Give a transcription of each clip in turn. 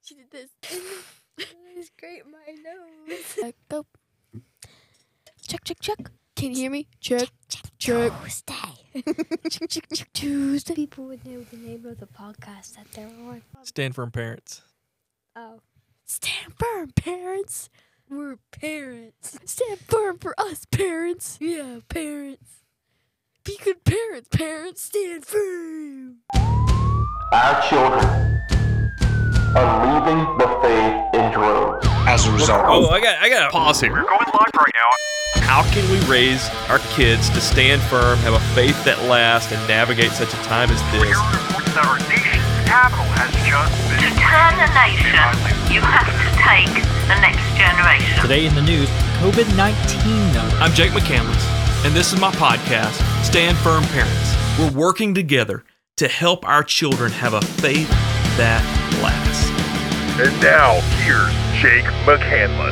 She did this. Scrape my nose. Go. Check, check, check. Can you hear me? Check, check. Tuesday. Check, check, check. Tuesday. People would know the name of the podcast that they're on. Stand Firm Parents. Oh. Stand firm, parents. We're parents. Stand firm for us, parents. Yeah, parents. Be good parents, parents. Stand firm. Our children are leaving the faith in droves. As a result. Oh, I got to pause here. We're going live right now. How can we raise our kids to stand firm, have a faith that lasts, and navigate such a time as We're this? here to report that our nation's capital has just To been... turn a nation, you have to take the next generation. Today in the news, COVID-19 number. I'm Jake McCandless, and this is my podcast, Stand Firm Parents. We're working together to help our children have a faith that lasts. And now, here's Jake McCandless.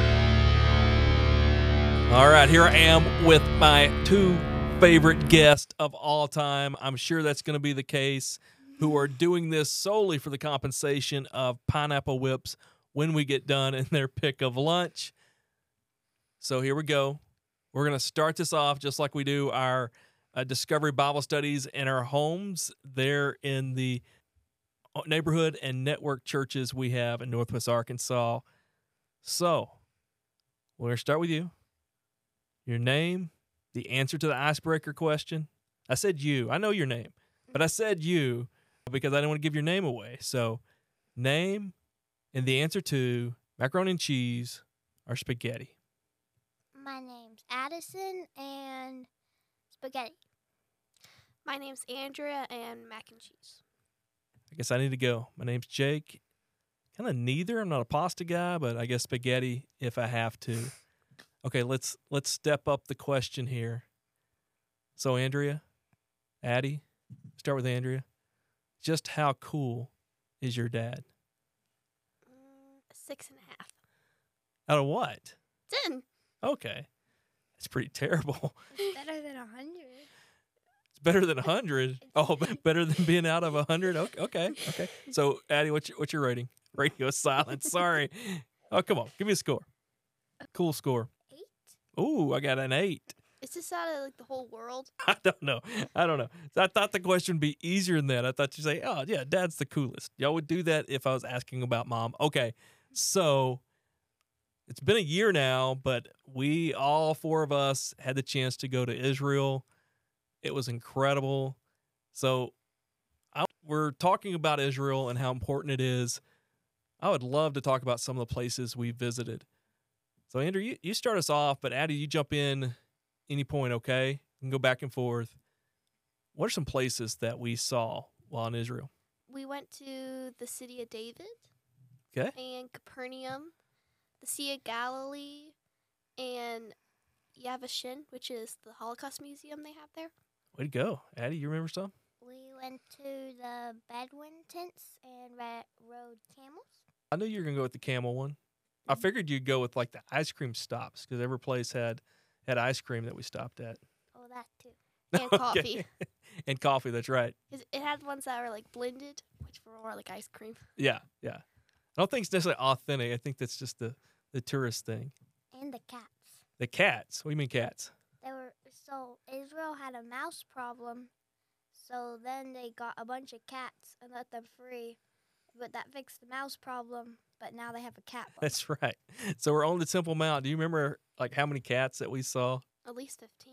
All right, here I am with my two favorite guests of all time. I'm sure that's going to be the case, who are doing this solely for the compensation of Pineapple Whips when we get done in their pick of lunch. So here we go. We're going to start this off just like we do our Discovery Bible studies in our homes there in the neighborhood and network churches we have in Northwest Arkansas. So we're going to start with you. Your name, the answer to the icebreaker question. I said you. I know your name, but I said you because I didn't want to give your name away. So name and the answer to macaroni and cheese or spaghetti. My name's Addison and spaghetti. My name's Andrea and mac and cheese. I guess I need to go. My name's Jake. Kind of neither. I'm not a pasta guy, but I guess spaghetti if I have to. Okay, let's step up the question here. So Andrea, Addie, start with Andrea. Just how cool is your dad? 6.5. Out of what? 10. Okay. That's pretty terrible. Better than 100. It's better than 100. Oh, better than being out of 100? Okay. So, Addie, what's your rating? Radio silence. Sorry. Oh, come on. Give me a score. Cool score. 8? Ooh, I got an 8. Is this out of like the whole world? I don't know. I thought the question would be easier than that. I thought you'd say, oh, yeah, Dad's the coolest. Y'all would do that if I was asking about Mom. Okay, so it's been a year now, but we, all four of us, had the chance to go to Israel. It was incredible. So we're talking about Israel and how important it is. I would love to talk about some of the places we visited. So, Andrew, you start us off, but Addie, you jump in any point, okay? You can go back and forth. What are some places that we saw while in Israel? We went to the city of David. Okay. And Capernaum, the Sea of Galilee, and Yavashin, which is the Holocaust Museum they have there. Way to go. Addie, you remember some? We went to the Bedouin tents and rode camels. I knew you were going to go with the camel one. I figured you'd go with like the ice cream stops because every place had ice cream that we stopped at. Oh, that too. And coffee. And coffee, that's right. It had ones that were like blended, which were more like ice cream. Yeah. I don't think it's necessarily authentic. I think that's just the tourist thing. And the cats. The cats. What do you mean cats? So Israel had a mouse problem, so then they got a bunch of cats and let them free. But that fixed the mouse problem, but now they have a cat problem. That's right. So we're on the Temple Mount. Do you remember like how many cats that we saw? At least 15.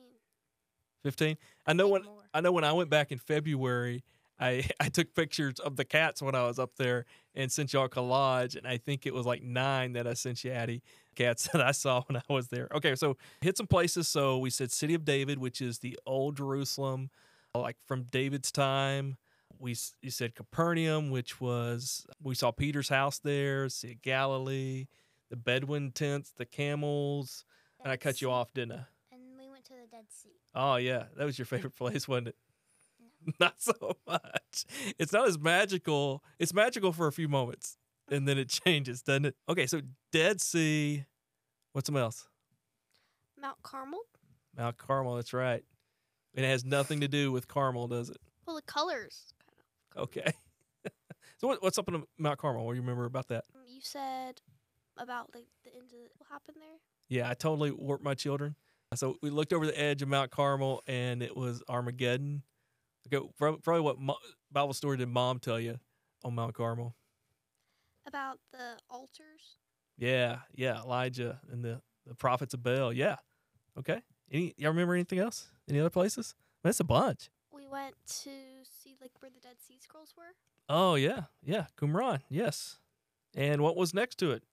15? I know think more. when I went back in February, I took pictures of the cats when I was up there and sent y'all a collage, and I think it was like 9 that I sent you, Addie, cats that I saw when I was there. Okay, so hit some places. So we said City of David, which is the old Jerusalem, like from David's time. You said Capernaum, which was, we saw Peter's house there, Sea of Galilee, the Bedouin tents, the camels, and I cut you off, didn't I? And we went to the Dead Sea. Oh, yeah. That was your favorite place, wasn't it? No. Not so much. It's not as magical. It's magical for a few moments, and then it changes, doesn't it? Okay, so Dead Sea. What's something else? Mount Carmel. Mount Carmel, that's right. It has nothing to do with Carmel, does it? Well, the colors. Okay. So what's up in Mount Carmel? What do you remember about that? You said about like the end of what happened there. Yeah, I totally warped my children. So we looked over the edge of Mount Carmel, and it was Armageddon. Okay, probably what Bible story did Mom tell you on Mount Carmel? About the altars. Yeah, Elijah and the prophets of Baal. Yeah, okay. Y'all remember anything else? Any other places? That's a bunch. We went to see like where the Dead Sea Scrolls were. Oh yeah, Qumran. Yes. And what was next to it?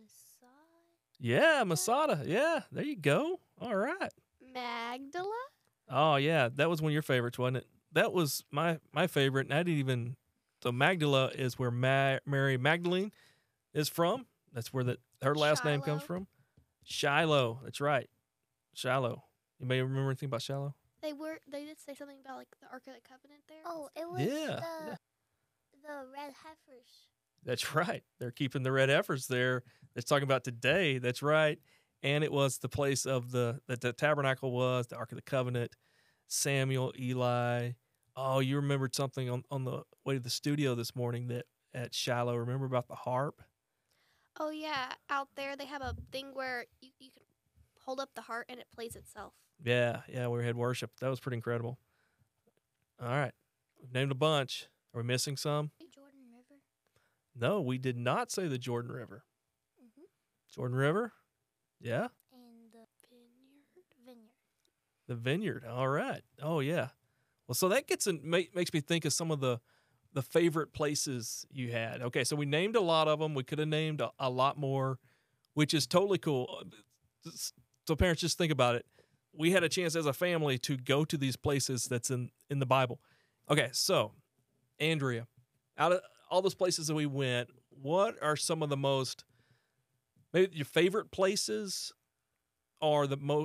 Yeah, Masada. Yeah, there you go. All right. Magdala. Oh yeah, that was one of your favorites, wasn't it? That was my favorite, and I didn't even. So Magdala is where Mary Magdalene is from. That's where her last name comes from. Shiloh. That's right. Shiloh. You may remember anything about Shiloh? They did say something about like the Ark of the Covenant there. Oh, it was the red heifers. That's right. They're keeping the red heifers there. That's talking about today. That's right. And it was the place of that the tabernacle was, the Ark of the Covenant, Samuel, Eli. Oh, you remembered something on the way to the studio this morning that at Shiloh. Remember about the harp? Oh, yeah. Out there, they have a thing where you can hold up the harp and it plays itself. Yeah, we had worship. That was pretty incredible. All right. We've named a bunch. Are we missing some? Jordan River. No, we did not say the Jordan River. Mm-hmm. Jordan River? Yeah. And the vineyard. The vineyard. All right. Oh, yeah. Well, so that makes me think of some of the favorite places you had. Okay, so we named a lot of them. We could have named a lot more, which is totally cool. So parents, just think about it. We had a chance as a family to go to these places that's in the Bible. Okay, so Andrea, out of all those places that we went, what are some of the most, maybe your favorite places, or the most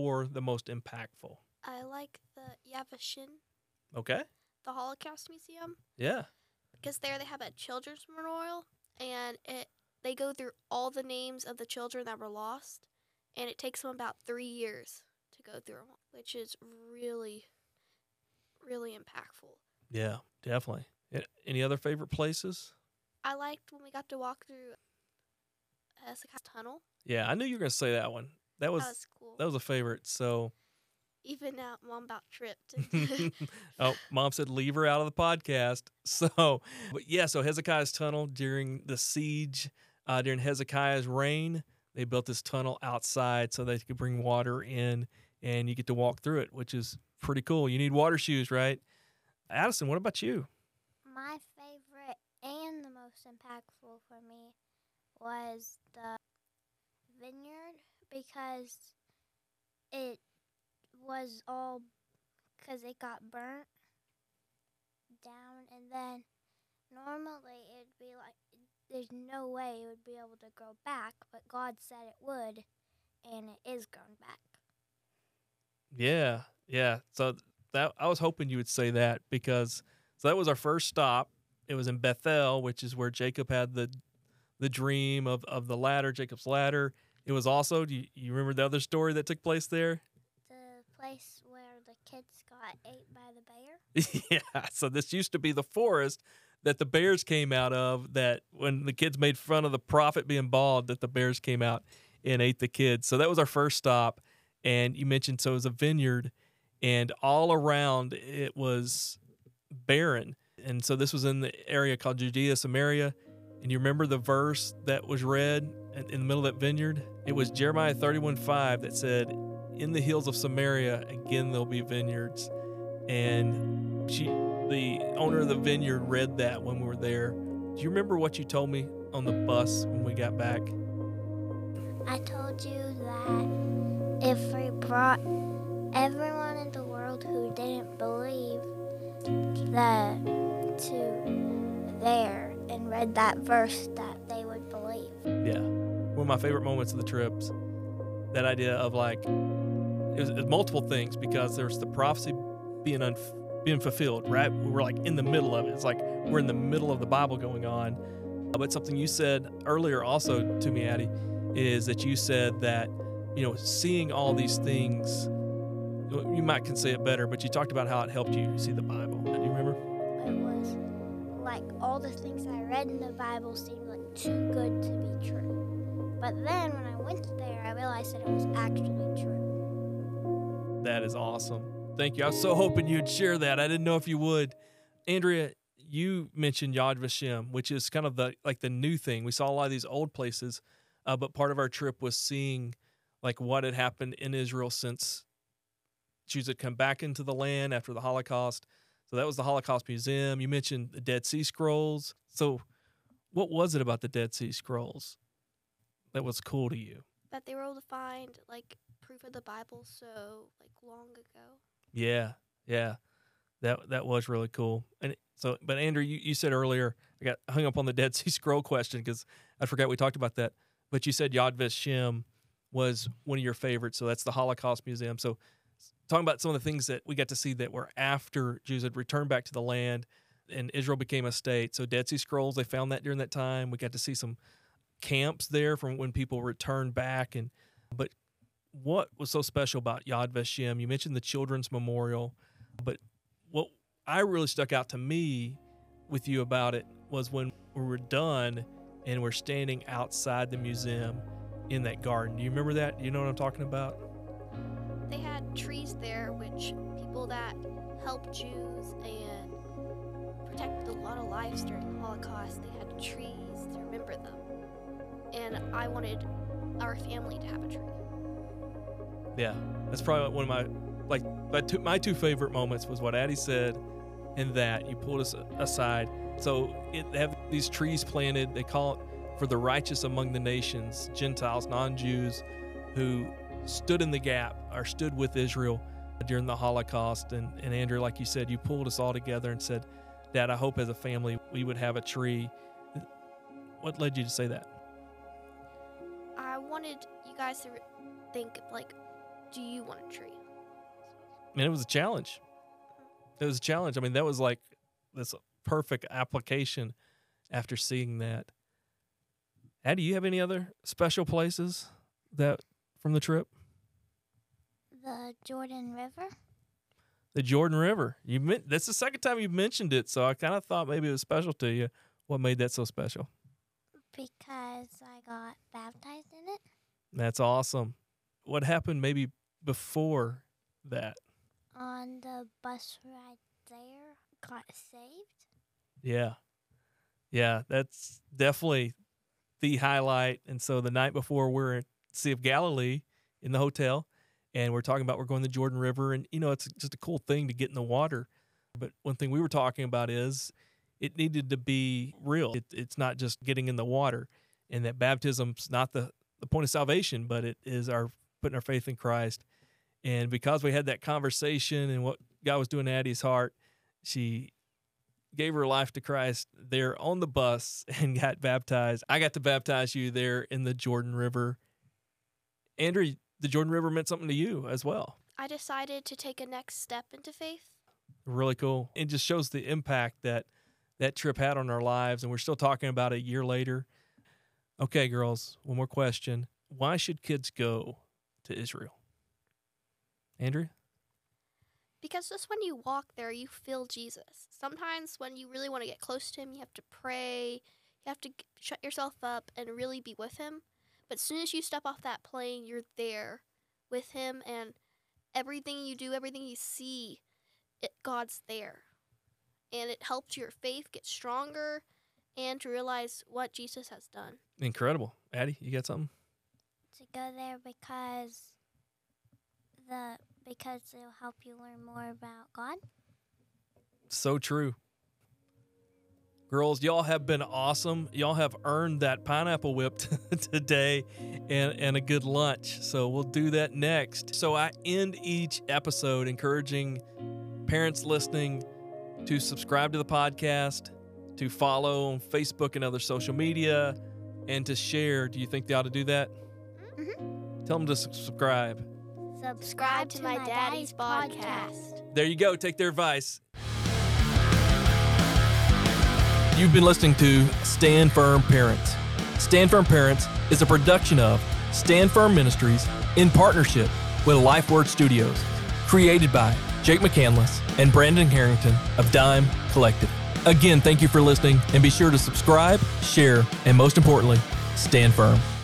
impactful? I like the Yad Vashem, Okay. the Holocaust Museum, Yeah. because there they have a children's memorial, and they go through all the names of the children that were lost, and it takes them about 3 years to go through them, which is really, really impactful. Yeah, definitely. Any other favorite places? I liked when we got to walk through Hezekiah's tunnel. Yeah, I knew you were going to say that one. That was cool. That was a favorite. So, Even now, Mom about tripped. oh, Mom said leave her out of the podcast. So, but yeah, so Hezekiah's tunnel during the siege, during Hezekiah's reign, they built this tunnel outside so they could bring water in, and you get to walk through it, which is pretty cool. You need water shoes, right? Addison, what about you? My favorite and the most impactful for me was the vineyard, because it was all because it got burnt down, and then normally it'd be like there's no way it would be able to grow back, but God said it would, and it is grown back. Yeah. So that I was hoping you would say that, because that was our first stop. It was in Bethel, which is where Jacob had the dream of the ladder, Jacob's ladder. It was also, do you remember the other story that took place there? The place where the kids got ate by the bear. Yeah, so this used to be the forest that the bears came out of, that when the kids made fun of the prophet being bald, that the bears came out and ate the kids. So that was our first stop. And you mentioned, so it was a vineyard, and all around it was barren. And so this was in the area called Judea, Samaria. And you remember the verse that was read in the middle of that vineyard? It was Jeremiah 31:5 that said, in the hills of Samaria, again, there'll be vineyards. And the owner of the vineyard read that when we were there. Do you remember what you told me on the bus when we got back? I told you that if we brought everyone in the world who didn't believe to there and read that verse, that they would believe. Yeah. One of my favorite moments of the trips, that idea of like, it was multiple things, because there's the prophecy being fulfilled, right? We're like in the middle of it. It's like we're in the middle of the Bible going on. But something you said earlier also to me, Addie, is that you said that, seeing all these things, you might can say it better, but you talked about how it helped you see the Bible. Do you remember? It was like all the things I read in the Bible seemed like too good to be true. But then when I went there, I realized that it was actually true. That is awesome. Thank you. I was so hoping you'd share that. I didn't know if you would. Andrea, you mentioned Yad Vashem, which is kind of the new thing. We saw a lot of these old places, but part of our trip was seeing like what had happened in Israel since Jews had come back into the land after the Holocaust. So that was the Holocaust Museum. You mentioned the Dead Sea Scrolls. So what was it about the Dead Sea Scrolls that was cool to you? That they were able to find like proof of the Bible so like long ago. Yeah. That was really cool. And so, but Andrew, you said earlier, I got hung up on the Dead Sea Scroll question because I forgot we talked about that. But you said Yad Vashem was one of your favorites. So that's the Holocaust Museum. So talking about some of the things that we got to see that were after Jews had returned back to the land and Israel became a state. So Dead Sea Scrolls, they found that during that time. We got to see some camps there from when people returned back. But what was so special about Yad Vashem? You mentioned the Children's Memorial, but what I really stuck out to me with you about it was when we were done and we're standing outside the museum in that garden. Do you remember that? Do you know what I'm talking about? They had trees there, which people that helped Jews and protected a lot of lives during the Holocaust, they had trees to remember them. And I wanted our family to have a tree. Yeah, that's probably one of my two favorite moments was what Addie said, and that you pulled us aside. So they have these trees planted. They call it for the righteous among the nations, Gentiles, non-Jews, who stood in the gap or stood with Israel during the Holocaust. And Andrew, like you said, you pulled us all together and said, Dad, I hope as a family we would have a tree. What led you to say that? I wanted you guys to think, like, do you want a tree? I mean, it was a challenge. It was a challenge. I mean, that was like this perfect application after seeing that. Addie, do you have any other special places that from the trip? The Jordan River. The Jordan River. That's the second time you've mentioned it, so I kind of thought maybe it was special to you. What made that so special? Because I got baptized in it. That's awesome. What happened maybe before that? On the bus ride there, got saved. Yeah, that's definitely the highlight. And so the night before, we're at Sea of Galilee in the hotel, and we're talking about we're going to the Jordan River, and it's just a cool thing to get in the water. But one thing we were talking about is it needed to be real. It's not just getting in the water, and that baptism's not the point of salvation, but it is our putting our faith in Christ. And because we had that conversation and what God was doing in Addie's heart, she gave her life to Christ there on the bus and got baptized. I got to baptize you there in the Jordan River. Andrew, the Jordan River meant something to you as well. I decided to take a next step into faith. Really cool. It just shows the impact that trip had on our lives, and we're still talking about it a year later. Okay, girls, one more question. Why should kids go to Israel? Andrew? Because just when you walk there, you feel Jesus. Sometimes when you really want to get close to him, you have to pray. You have to shut yourself up and really be with him. But as soon as you step off that plane, you're there with him, and everything you do, everything you see, God's there. And it helps your faith get stronger and to realize what Jesus has done. Incredible. Addie, you got something? To go there because it'll help you learn more about God. So true. Girls, y'all have been awesome. Y'all have earned that pineapple whip today and a good lunch. So we'll do that next. So I end each episode encouraging parents listening to subscribe to the podcast, to follow on Facebook and other social media, and to share. Do you think they ought to do that? Mm-hmm. Tell them to subscribe. Subscribe to my daddy's podcast. There you go. Take their advice. You've been listening to Stand Firm Parents. Stand Firm Parents is a production of Stand Firm Ministries in partnership with LifeWord Studios, created by Jake McCandless and Brandon Harrington of Dime Collective. Again, thank you for listening, and be sure to subscribe, share, and most importantly, stand firm.